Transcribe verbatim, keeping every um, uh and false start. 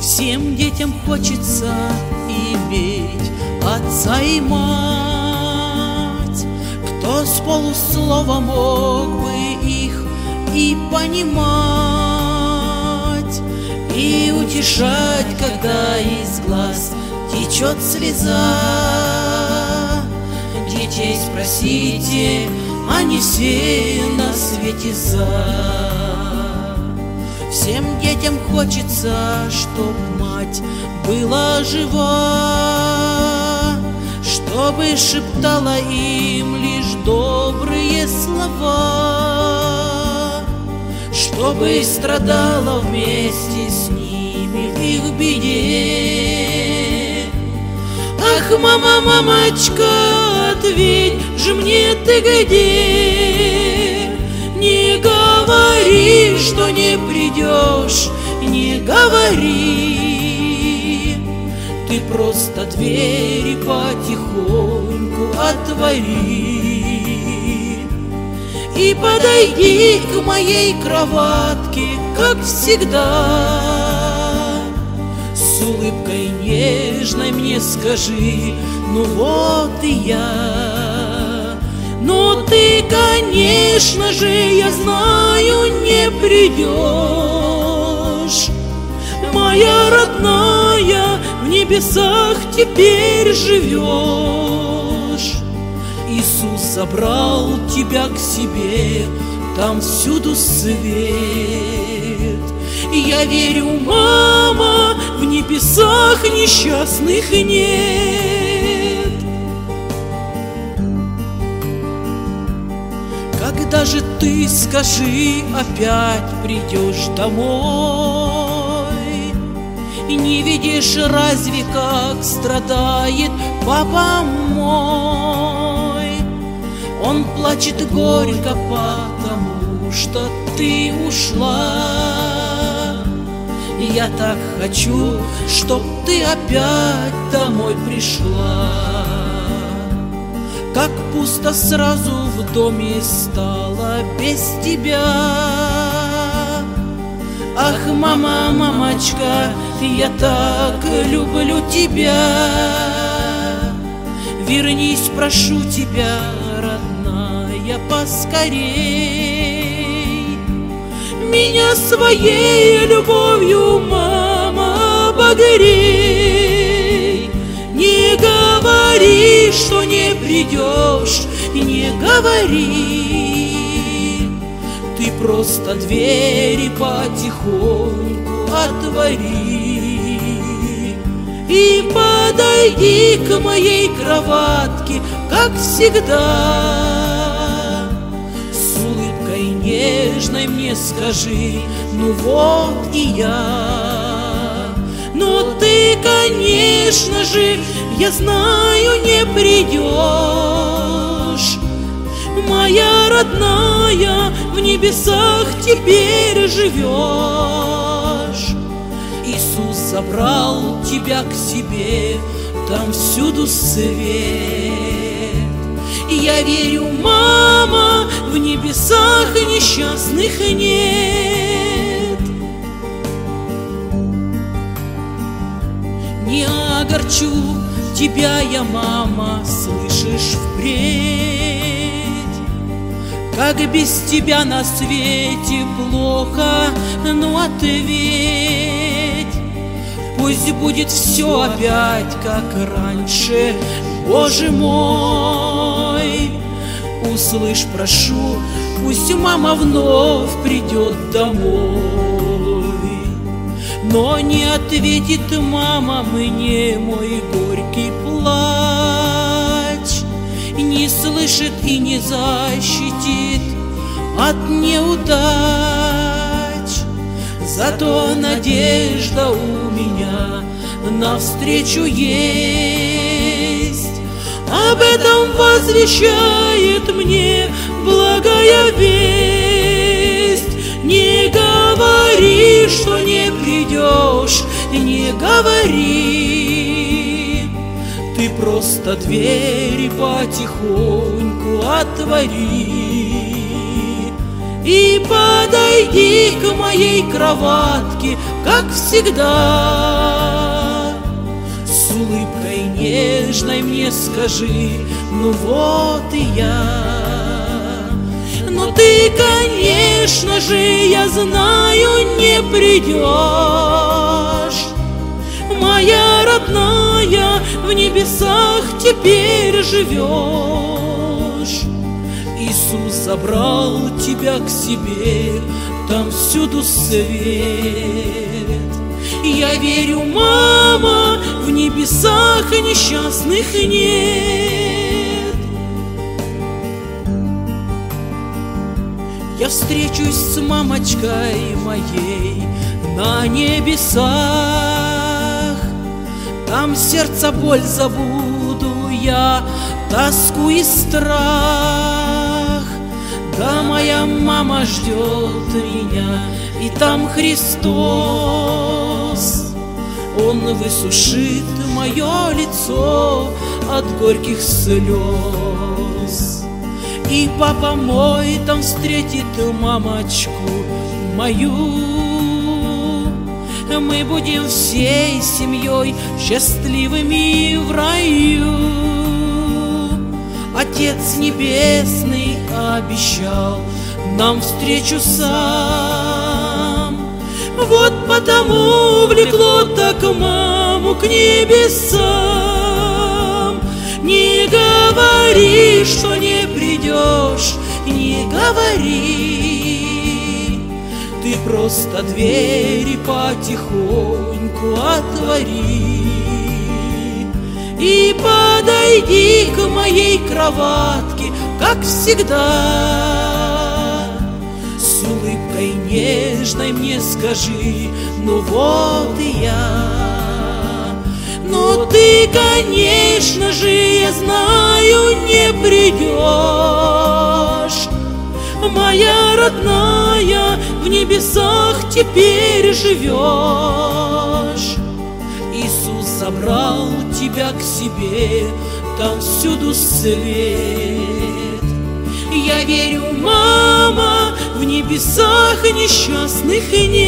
Всем детям хочется иметь отца и мать, кто с полуслова мог бы их и понимать, и утешать, когда из глаз течет слеза. Детей спросите, они все на свете за. Всем детям хочется, чтоб мать была жива, чтобы шептала им лишь добрые слова, чтобы страдала вместе с ними в их беде. Ах, мама, мамочка, ответь же мне ты где? Не говори, что не придешь, не говори. Ты просто двери потихоньку отвори и подойди к моей кроватке, как всегда. С улыбкой нежной мне скажи: ну вот и я. Но ты, конечно же, я знаю, не придешь. Моя родная, в небесах теперь живешь. Иисус забрал тебя к себе, там всюду свет. Я верю, мама, в небесах несчастных нет. Когда же ты, скажи, опять придешь домой? Не видишь разве, как страдает папа мой? Он плачет горько, потому что ты ушла. Я так хочу, чтоб ты опять домой пришла. Как пусто сразу в доме стало без тебя. Ах, мама, мамочка, я так люблю тебя. Вернись, прошу тебя, родная, поскорей. Меня своей любовью, мама, обогрей. Не говори, что не придешь, не говори. Ты просто двери потихоньку отвори и подойди к моей кроватке, как всегда. С улыбкой нежной мне скажи: ну вот и я. Но ты, конечно же, я знаю, не придешь. Моя родная, в небесах теперь живешь. Иисус забрал тебя к себе, там всюду свет. Я верю, мама, в небесах несчастных нет. Не огорчу тебя я, мама, слышишь, впредь. Как без тебя на свете плохо, ну ответь. Пусть будет все опять, как раньше, Боже мой. Услышь, прошу, пусть мама вновь придет домой. Но не ответит мама мне мой горький плач, не слышит и не защитит от неудач. Зато надежда у меня навстречу есть. Об этом возвещает мне благая весть. Не говори, что не придешь, не говори. Ты просто двери потихоньку отвори и подойди к моей кроватке, как всегда. С улыбкой нежной мне скажи: ну вот и я. Но ты, конечно же, я знаю, не придешь. Моя родная, в небесах теперь живешь. Иисус забрал тебя к себе, там всюду свет. Я верю, мама, в небесах несчастных нет. Я встречусь с мамочкой моей на небесах. Там сердца боль забуду я, тоску и страх. Да, моя мама ждет меня, и там Христос. Он высушит мое лицо от горьких слез. И папа мой там встретит мамочку мою. Мы будем всей семьей счастливыми в раю. Отец Небесный обещал нам встречу сам. Вот потому влекло так маму к небесам. Не говори, что не придешь, не говори. Ты просто двери потихоньку отвори и подойди к моей кроватке, как всегда. С улыбкой нежной мне скажи: ну вот и я. Но ты, конечно же, я знаю, не придешь. Моя родная, в небесах теперь живешь. Иисус забрал тебя к себе, там всюду свет. Я верю, мама, в небесах несчастных нет.